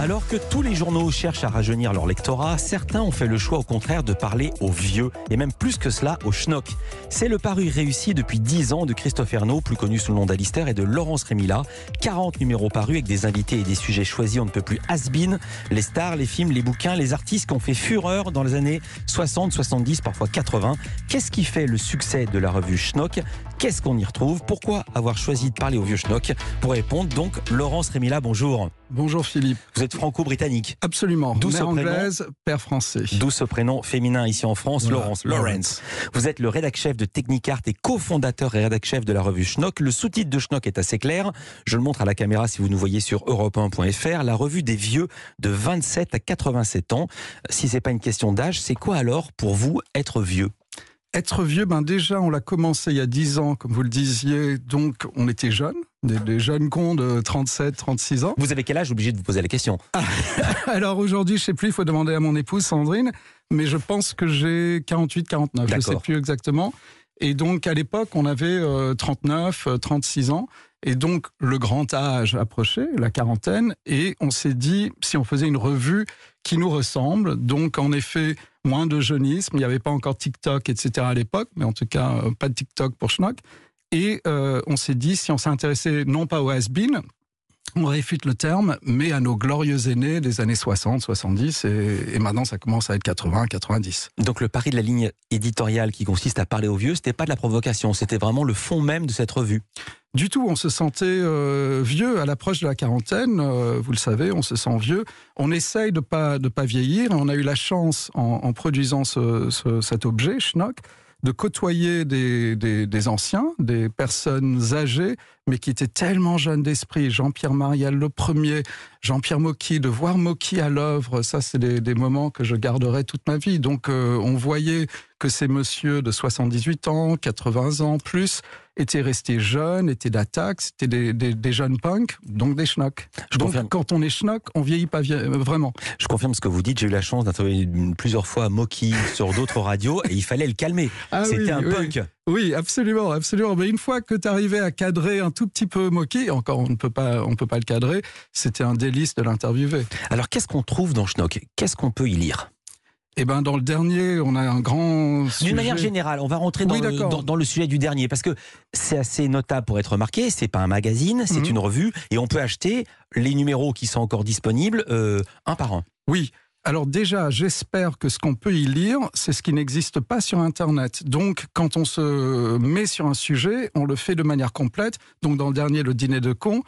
Alors que tous les journaux cherchent à rajeunir leur lectorat, certains ont fait le choix au contraire de parler aux vieux, et même plus que cela aux schnocks. C'est le pari réussi depuis 10 ans de Christophe Ernaud, plus connu sous le nom d'Alistair, et de Laurence Rémila. 40 numéros parus avec des invités et des sujets choisis, on ne peut plus has-been. Les stars, les films, les bouquins, les artistes qui ont fait fureur dans les années 60, 70, parfois 80. Qu'est-ce qui fait le succès de la revue Schnock ? Qu'est-ce qu'on y retrouve ? Pourquoi avoir choisi de parler aux vieux schnocks ? Pour répondre, donc, Laurence Rémila, bonjour. Bonjour Philippe. Vous êtes franco-britannique. Absolument. D'où mère ce anglaise, père français. D'où ce prénom féminin ici en France, Voilà. Lawrence. Vous êtes le rédac-chef de Technicart et cofondateur et rédac-chef de la revue Schnock. Le sous-titre de Schnock est assez clair. Je le montre à la caméra si vous nous voyez sur europe1.fr. La revue des vieux de 27 à 87 ans. Si c'est pas une question d'âge, c'est quoi alors pour vous être vieux ? Être vieux, déjà on l'a commencé il y a 10 ans, comme vous le disiez, donc on était jeunes, des jeunes cons de 37, 36 ans. Vous avez quel âge ? Obligé de vous poser la question. Alors aujourd'hui, je sais plus, il faut demander à mon épouse Sandrine, mais je pense que j'ai 48, 49, je sais plus exactement. Et donc à l'époque, on avait 39, 36 ans, et donc le grand âge approchait, la quarantaine, et on s'est dit, si on faisait une revue qui nous ressemble, donc en effet, moins de jeunisme, il n'y avait pas encore TikTok, etc. à l'époque, mais en tout cas, pas de TikTok pour Schnock. Et on s'est dit, si on s'intéressait non pas au has-been, on réfute le terme, mais à nos glorieux aînés des années 60, 70, et maintenant ça commence à être 80, 90. Donc le pari de la ligne éditoriale qui consiste à parler aux vieux, c'était pas de la provocation, c'était vraiment le fond même de cette revue. Du tout, on se sentait vieux à l'approche de la quarantaine, vous le savez, on se sent vieux. On essaye de pas vieillir, et on a eu la chance, en produisant cet objet, Schnock, de côtoyer des anciens, des personnes âgées, mais qui étaient tellement jeunes d'esprit. Jean-Pierre Mariel, le premier, Jean-Pierre Mocky, de voir Mocky à l'œuvre, ça c'est des moments que je garderai toute ma vie. Donc on voyait que ces messieurs de 78 ans, 80 ans plus, étaient restés jeunes, étaient d'attaque, c'était des jeunes punks, donc des schnocks. Donc quand on est schnock, on vieillit pas vraiment. Je confirme ce que vous dites, j'ai eu la chance d'interviewer plusieurs fois Mocky sur d'autres radios et il fallait le calmer. C'était un punk. Oui, absolument, absolument. Mais une fois que tu arrivais à cadrer un tout petit peu Mocky, encore on ne peut pas le cadrer, c'était un délice de l'interviewer. Alors qu'est-ce qu'on trouve dans Schnock ? Qu'est-ce qu'on peut y lire ? Dans le dernier, on a un grand sujet. D'une manière générale, on va rentrer dans le sujet du dernier, parce que c'est assez notable pour être remarqué, c'est pas un magazine, c'est une revue, et on peut acheter les numéros qui sont encore disponibles un par un. Oui. Alors déjà, j'espère que ce qu'on peut y lire, c'est ce qui n'existe pas sur Internet. Donc, quand on se met sur un sujet, on le fait de manière complète. Donc, dans le dernier, le dîner de cons,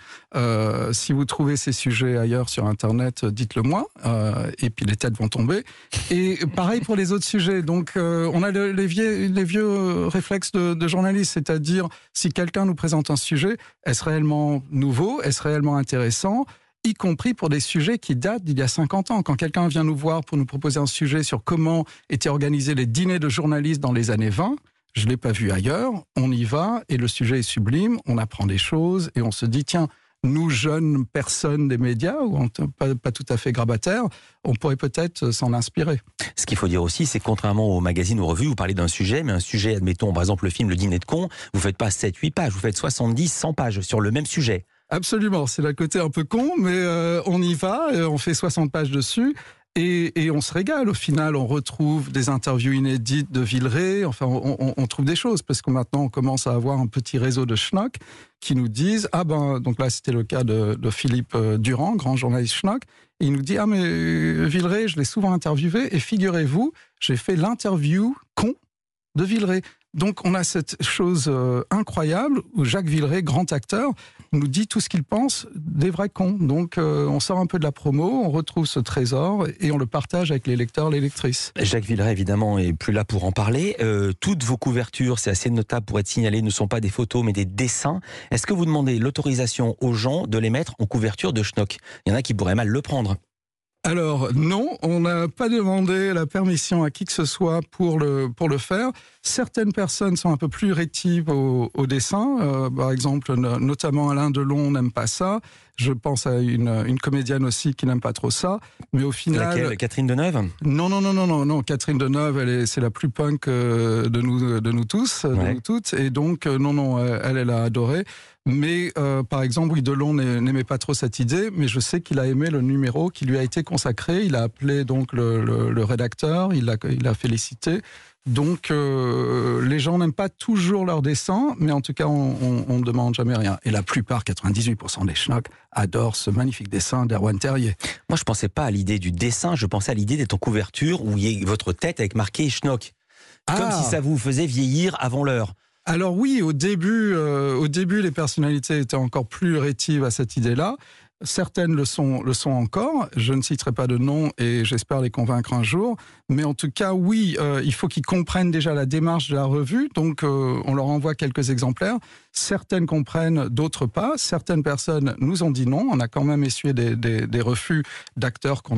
si vous trouvez ces sujets ailleurs sur Internet, dites-le moi, et puis les têtes vont tomber. Et pareil pour les autres sujets. Donc, on a les vieux réflexes de journalistes, c'est-à-dire, si quelqu'un nous présente un sujet, est-ce réellement nouveau, est-ce réellement intéressant ? Y compris pour des sujets qui datent d'il y a 50 ans. Quand quelqu'un vient nous voir pour nous proposer un sujet sur comment étaient organisés les dîners de journalistes dans les années 20, je ne l'ai pas vu ailleurs, on y va et le sujet est sublime, on apprend des choses et on se dit, tiens, nous jeunes personnes des médias, ou pas tout à fait grabataires, on pourrait peut-être s'en inspirer. Ce qu'il faut dire aussi, c'est que contrairement aux magazines ou aux revues, vous parlez d'un sujet, mais un sujet, admettons par exemple le film Le Dîner de cons, vous ne faites pas 7-8 pages, vous faites 70, 100 pages sur le même sujet. Absolument, c'est le côté un peu con, mais on y va, on fait 60 pages dessus, et on se régale. Au final, on retrouve des interviews inédites de Villeray, enfin on trouve des choses, parce que maintenant on commence à avoir un petit réseau de schnock qui nous disent, donc là c'était le cas de Philippe Durand, grand journaliste schnock, et il nous dit, mais Villeray, je l'ai souvent interviewé, et figurez-vous, j'ai fait l'interview con de Villeray. Donc on a cette chose incroyable où Jacques Villeray, grand acteur, nous dit tout ce qu'il pense des vrais cons. Donc on sort un peu de la promo, on retrouve ce trésor et on le partage avec les lecteurs, les lectrices. Jacques Villeray évidemment est plus là pour en parler. Toutes vos couvertures, c'est assez notable pour être signalé, ne sont pas des photos mais des dessins. Est-ce que vous demandez l'autorisation aux gens de les mettre en couverture de Schnock ? Il y en a qui pourraient mal le prendre. Alors non, on n'a pas demandé la permission à qui que ce soit pour le faire. Certaines personnes sont un peu plus rétives au dessin. Par exemple, notamment Alain Delon n'aime pas ça. Je pense à une comédienne aussi qui n'aime pas trop ça. Mais au final... Laquelle? Catherine Deneuve? Non. Catherine Deneuve, c'est la plus punk de nous tous, de nous toutes. Et donc, elle a adoré. Mais par exemple, Delon n'aimait pas trop cette idée, mais je sais qu'il a aimé le numéro qui lui a été consacré. Il a appelé donc le rédacteur, il l'a félicité. Donc les gens n'aiment pas toujours leur dessin, mais en tout cas on ne demande jamais rien. Et la plupart, 98% des schnocks, adorent ce magnifique dessin d'Erwan Terrier. Moi je pensais pas à l'idée du dessin, je pensais à l'idée d'être en couverture où il y ait votre tête avec marqué schnock. Comme si ça vous faisait vieillir avant l'heure. Alors oui, au début, les personnalités étaient encore plus rétives à cette idée-là. Certaines le sont encore. Je ne citerai pas de nom et j'espère les convaincre un jour. Mais en tout cas, oui, il faut qu'ils comprennent déjà la démarche de la revue. Donc, on leur envoie quelques exemplaires. Certaines comprennent, d'autres pas. Certaines personnes nous ont dit non. On a quand même essuyé des refus d'acteurs qu'on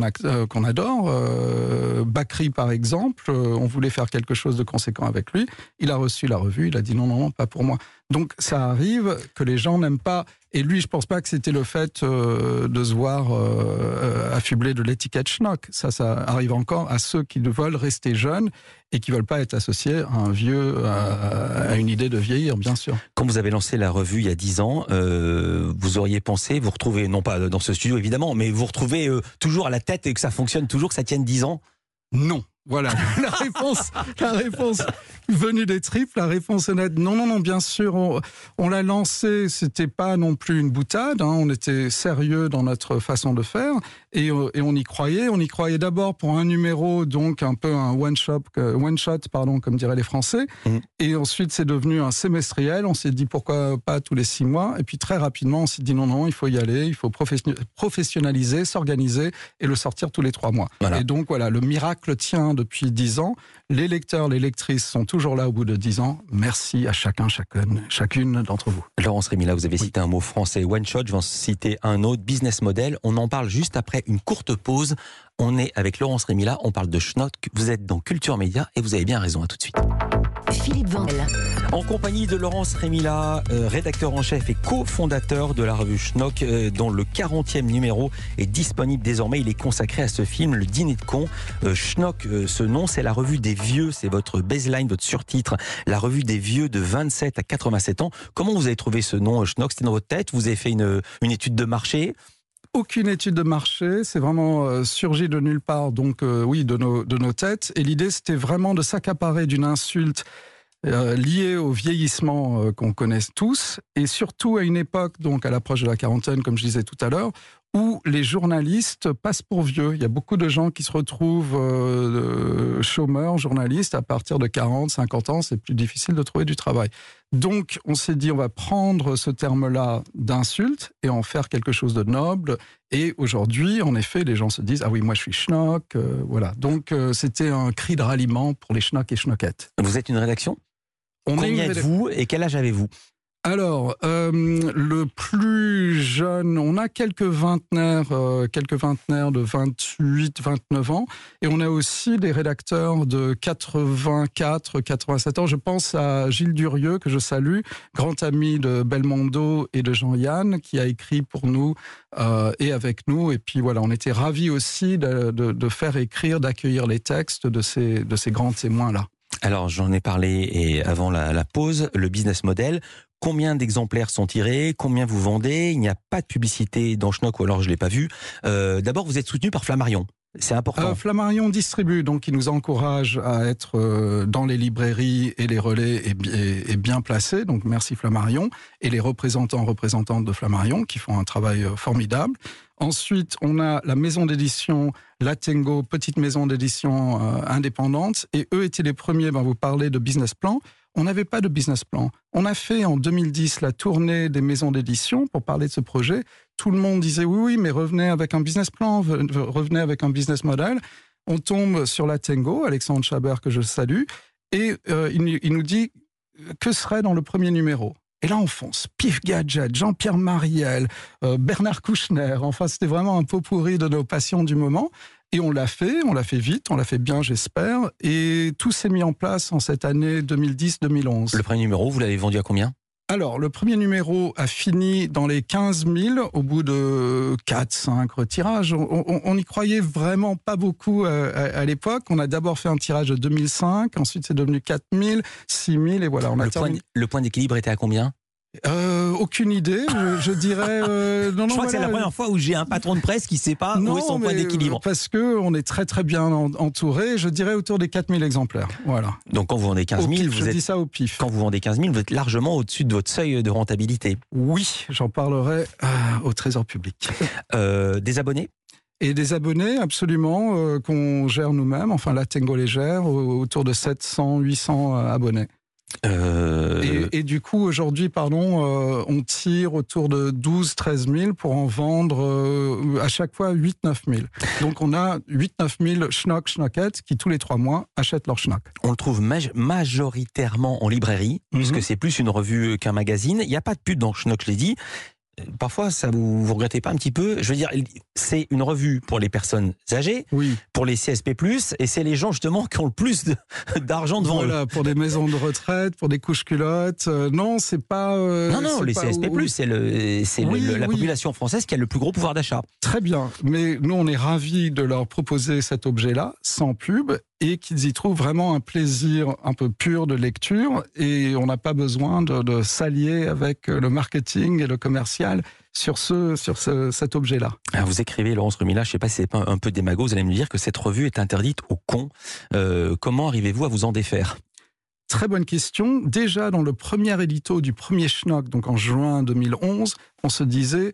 adore. Bakri, par exemple, on voulait faire quelque chose de conséquent avec lui. Il a reçu la revue. Il a dit non, pas pour moi. Donc, ça arrive que les gens n'aiment pas. Et lui, je pense pas que c'était le fait de se voir affublé de l'étiquette schnock. Ça arrive encore à ceux qui veulent rester jeunes et qui veulent pas être associés à un vieux, à une idée de vieillir, bien sûr. Quand vous avez lancé la revue il y a 10 ans, vous auriez pensé vous retrouver, non pas dans ce studio évidemment, mais vous retrouver toujours à la tête et que ça fonctionne toujours, que ça tienne 10 ans? Non. Voilà, la réponse venue des tripes, la réponse honnête. Non, bien sûr, on l'a lancé, c'était pas non plus une boutade, on était sérieux dans notre façon de faire, et on y croyait. On y croyait d'abord pour un numéro, donc un peu un one shot, comme diraient les Français, et ensuite c'est devenu un semestriel. On s'est dit pourquoi pas tous les 6 mois, et puis très rapidement on s'est dit non, il faut y aller, il faut professionnaliser, s'organiser, et le sortir tous les 3 mois. Voilà. Et donc voilà, le miracle tient depuis 10 ans. Les lecteurs, les lectrices sont toujours là au bout de 10 ans. Merci à chacune d'entre vous. Laurence Rémila, vous avez cité un mot français, one shot, je vais en citer un autre, business model. On en parle juste après une courte pause. On est avec Laurence Rémila, on parle de schnock. Vous êtes dans Culture Média et vous avez bien raison, à tout de suite. Philippe Vandel. En compagnie de Laurence Rémila, rédacteur en chef et cofondateur de la revue Schnock, dont le 40e numéro est disponible désormais. Il est consacré à ce film, Le Dîner de Cons. Schnock, ce nom, c'est la revue des vieux, c'est votre baseline, votre surtitre, la revue des vieux de 27 à 87 ans. Comment vous avez trouvé ce nom, Schnock? C'était dans votre tête? Vous avez fait une étude de marché? Aucune étude de marché, c'est vraiment surgi de nulle part, donc oui, de nos têtes. Et l'idée, c'était vraiment de s'accaparer d'une insulte liée au vieillissement qu'on connaît tous, et surtout à une époque, donc à l'approche de la quarantaine, comme je disais tout à l'heure, où les journalistes passent pour vieux. Il y a beaucoup de gens qui se retrouvent chômeurs, journalistes, à partir de 40, 50 ans, c'est plus difficile de trouver du travail. Donc, on s'est dit, on va prendre ce terme-là d'insulte et en faire quelque chose de noble. Et aujourd'hui, en effet, les gens se disent, ah oui, moi je suis schnock, voilà. Donc, c'était un cri de ralliement pour les schnocks et schnockettes. Vous êtes une rédaction? Combien êtes-vous et quel âge avez-vous? Alors, le plus jeune, on a quelques vingtenaires de 28, 29 ans, et on a aussi des rédacteurs de 84, 87 ans. Je pense à Gilles Durieux, que je salue, grand ami de Belmondo et de Jean-Yann, qui a écrit pour nous et avec nous. Et puis voilà, on était ravis aussi de faire écrire, d'accueillir les textes de ces grands témoins-là. Alors, j'en ai parlé et avant la pause, le business model. Combien d'exemplaires sont tirés? Combien vous vendez? Il n'y a pas de publicité dans Schnock, ou alors je ne l'ai pas vu. D'abord, vous êtes soutenu par Flammarion. C'est important. Flammarion distribue, donc il nous encourage à être dans les librairies et les relais et bien placés. Donc merci Flammarion et les représentantes de Flammarion qui font un travail formidable. Ensuite, on a la maison d'édition Latengo, petite maison d'édition indépendante, et eux étaient les premiers. Vous parlez de business plan. On n'avait pas de business plan. On a fait en 2010 la tournée des maisons d'édition pour parler de ce projet. Tout le monde disait oui, mais revenez avec un business plan, revenez avec un business model. On tombe sur Latengo, Alexandre Chabert, que je salue, et il nous dit que serait dans le premier numéro. Et là, on fonce. Pif Gadget, Jean-Pierre Mariel, Bernard Kouchner. Enfin, c'était vraiment un pot pourri de nos passions du moment. Et on l'a fait vite, on l'a fait bien, j'espère. Et tout s'est mis en place en cette année 2010-2011. Le premier numéro, vous l'avez vendu à combien? Alors, le premier numéro a fini dans les 15 000 au bout de 4-5 retirages. On n'y croyait vraiment pas beaucoup à l'époque. On a d'abord fait un tirage de 2005, ensuite c'est devenu 4 000, 6 000 et voilà. Le point d'équilibre était à combien ? Aucune idée, je dirais. Je crois que c'est la première fois où j'ai un patron de presse qui ne sait pas où est son point d'équilibre. Parce qu'on est très très bien entouré, je dirais autour des 4 000 exemplaires. Voilà. Donc quand vous vendez 15 000, je dis ça au pif. Quand vous vendez 15 000, vous êtes largement au-dessus de votre seuil de rentabilité. Oui, j'en parlerai au Trésor public. Des abonnés ? Et des abonnés, absolument, qu'on gère nous-mêmes. Enfin, la Tango les gère, autour de 700-800 abonnés. Et du coup, aujourd'hui, on tire autour de 12-13 000 pour en vendre à chaque fois 8-9 000. Donc on a 8-9 000 schnock-schnockettes qui, tous les 3 mois, achètent leur schnock. On le trouve majoritairement en librairie, puisque c'est plus une revue qu'un magazine. Il n'y a pas de pub dans Schnock, je l'ai dit. Parfois, ça vous regrettez pas un petit peu ? Je veux dire, c'est une revue pour les personnes âgées, pour les CSP+, et c'est les gens justement qui ont le plus d'argent devant eux. Voilà, pour des maisons de retraite, pour des couches-culottes. Non, c'est pas... non, les CSP+, c'est la population française qui a le plus gros pouvoir d'achat. Très bien, mais nous, on est ravis de leur proposer cet objet-là, sans pub, et qu'ils y trouvent vraiment un plaisir un peu pur de lecture, et on n'a pas besoin de s'allier avec le marketing et le commercial sur cet objet-là. Alors vous écrivez, Laurence Romila, je ne sais pas si c'est pas un peu démago, vous allez me dire que cette revue est interdite aux cons. Comment arrivez-vous à vous en défaire ? Très bonne question. Déjà, dans le premier édito du premier Schnock, donc en juin 2011, on se disait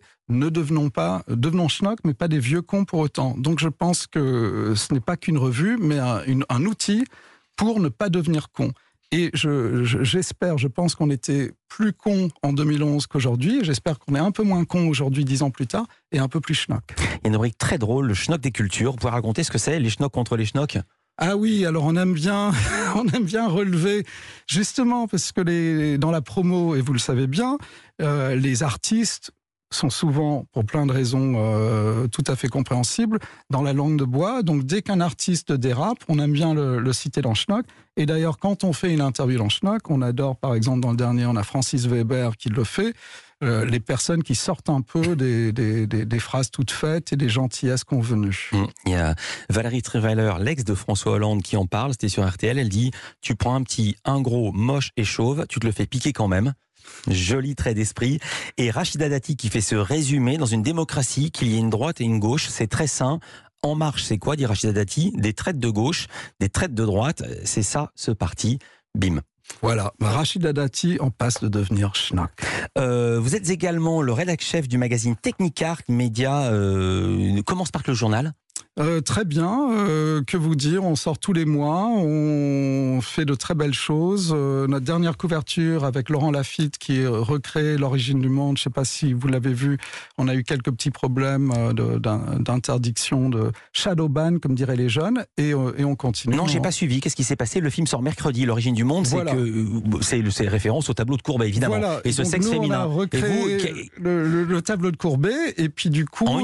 devenons Schnock, mais pas des vieux cons pour autant. Donc je pense que ce n'est pas qu'une revue, mais un outil pour ne pas devenir con. Et j'espère, je pense qu'on était plus con en 2011 qu'aujourd'hui. J'espère qu'on est un peu moins con aujourd'hui, 10 ans plus tard, et un peu plus Schnock. Il y a une rubrique très drôle, le Schnock des cultures. Vous pouvez raconter ce que c'est, les Schnock contre les Schnock ? Ah oui, alors on aime bien relever, justement parce que dans la promo, et vous le savez bien, les artistes sont souvent, pour plein de raisons tout à fait compréhensibles, dans la langue de bois. Donc dès qu'un artiste dérape, on aime bien le citer dans Schnock. Et d'ailleurs, quand on fait une interview dans Schnock, on adore, par exemple, dans le dernier, on a Francis Weber qui le fait, les personnes qui sortent un peu des phrases toutes faites et des gentillesses convenues. Il y a Valérie Trierweiler, l'ex de François Hollande, qui en parle, c'était sur RTL, elle dit « Tu prends un gros, moche et chauve, tu te le fais piquer quand même ». Joli trait d'esprit. Et Rachida Dati qui fait ce résumé dans une démocratie, qu'il y ait une droite et une gauche, c'est très sain. En marche, c'est quoi, dit Rachida Dati ? Des traites de gauche, des traites de droite, c'est ça, ce parti. Bim. Voilà, Rachida Dati en passe de devenir Schnock. Vous êtes également le rédac-chef du magazine Technicart, média. Comment se porte le journal ? Très bien, que vous dire, on sort tous les mois, on fait de très belles choses. Notre dernière couverture avec Laurent Lafitte qui recrée l'origine du monde, je ne sais pas si vous l'avez vu, on a eu quelques petits problèmes d'interdiction, de shadow ban, comme diraient les jeunes, et on continue. Non, j'ai pas suivi, qu'est-ce qui s'est passé ? Le film sort mercredi, l'origine du monde, voilà. C'est référence au tableau de Courbet, évidemment, voilà. Et ce donc sexe féminin. On a recréé le tableau de Courbet, et puis du coup,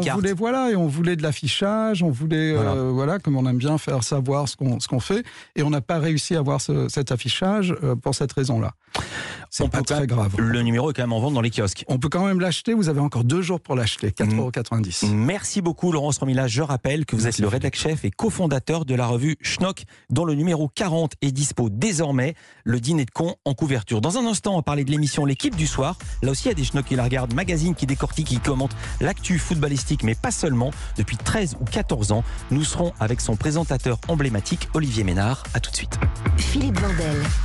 on voulait de l'affichage, on voulait, comme on aime bien faire savoir ce qu'on fait, et on n'a pas réussi à avoir cet affichage pour cette raison-là. C'est pas très grave. Le numéro est quand même en vente dans les kiosques. On peut quand même l'acheter, vous avez encore 2 jours pour l'acheter, 4,90 €. Merci beaucoup Laurence Romila, je rappelle que vous êtes le rédac-chef et cofondateur de la revue Schnock, dont le numéro 40 est dispo désormais, le dîner de cons en couverture. Dans un instant, on va parler de l'émission L'équipe du soir. Là aussi, il y a des Schnock qui la regardent, magazine qui décortique, qui commente l'actu footballistique, mais pas seulement. Depuis 13 ou 14 ans, nous serons avec son présentateur emblématique, Olivier Ménard. À tout de suite. Philippe Vandel.